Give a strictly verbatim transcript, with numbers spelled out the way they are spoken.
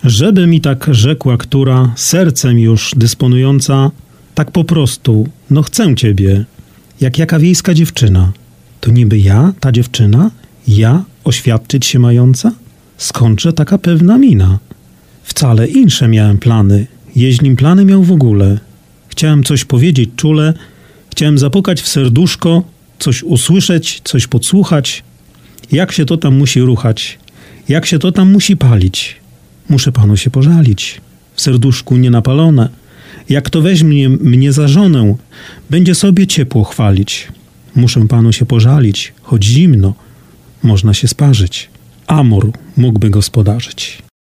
Żeby mi tak rzekła, która sercem już dysponująca, tak po prostu, no chcę ciebie, jak jaka wiejska dziewczyna. To niby ja, ta dziewczyna? Ja, oświadczyć się mająca? Skądże taka pewna mina? Wcale insze miałem plany, jeźlim plany miał w ogóle. Chciałem coś powiedzieć czule, chciałem zapukać w serduszko, coś usłyszeć, coś podsłuchać. Jak się to tam musi ruchać, jak się to tam musi palić. Muszę panu się pożalić, w serduszku nienapalone. Jak to weźmie mnie za żonę, będzie sobie ciepło chwalić. Muszę panu się pożalić, choć zimno, można się sparzyć. Amor mógłby gospodarzyć.